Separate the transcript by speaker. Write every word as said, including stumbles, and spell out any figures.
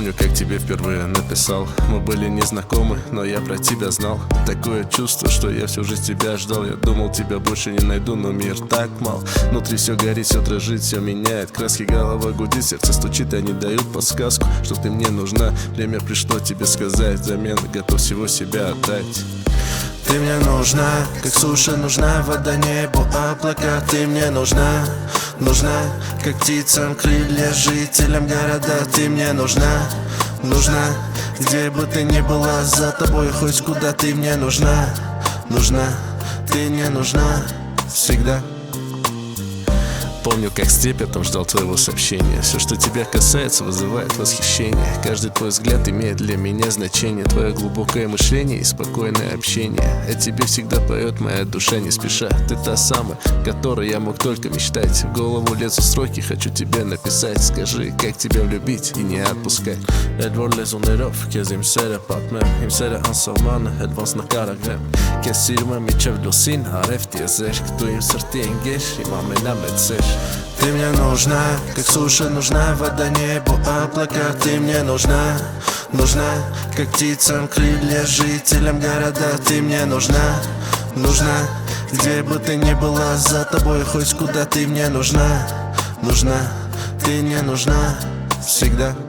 Speaker 1: Помню, как тебе впервые написал. Мы были незнакомы, но я про тебя знал. Такое чувство, что я всю жизнь тебя ждал. Я думал, тебя больше не найду, но мир так мал. Внутри все горит, все дрожит, все меняет краски. Голова гудит, сердце стучит, они дают подсказку, что ты мне нужна. Время пришло тебе сказать, взамен готов всего себя отдать.
Speaker 2: Ты мне нужна, как суша нужна вода, небу, облака. Ты мне нужна, нужна, как птицам крылья, жителям города. Ты мне нужна, нужна, где бы ты ни была, за тобой хоть куда. Ты мне нужна, нужна, ты мне нужна всегда.
Speaker 1: Помню, как с трепетом ждал твоего сообщения. Все, что тебя касается, вызывает восхищение. Каждый твой взгляд имеет для меня значение. Твое глубокое мышление и спокойное общение. О тебе всегда поет моя душа не спеша. Ты та самая, которой я мог только мечтать. В голову лезут строки, хочу тебе написать. Скажи, как тебя влюбить и не отпускать.
Speaker 3: Edward Lezonirov, kezim sere patmem. Im sere ansavmane, edvans nakaragem. Kesirme mi čevdosin, harefti ezeš. Кто им сартенгеш, имаме намецеш.
Speaker 2: Ты мне нужна, как суша нужна вода, небу, облака. Ты мне нужна, нужна, как птицам крылья, жителям города. Ты мне нужна, нужна, где бы ты ни была, за тобой хоть куда. Ты мне нужна, нужна, ты мне нужна всегда.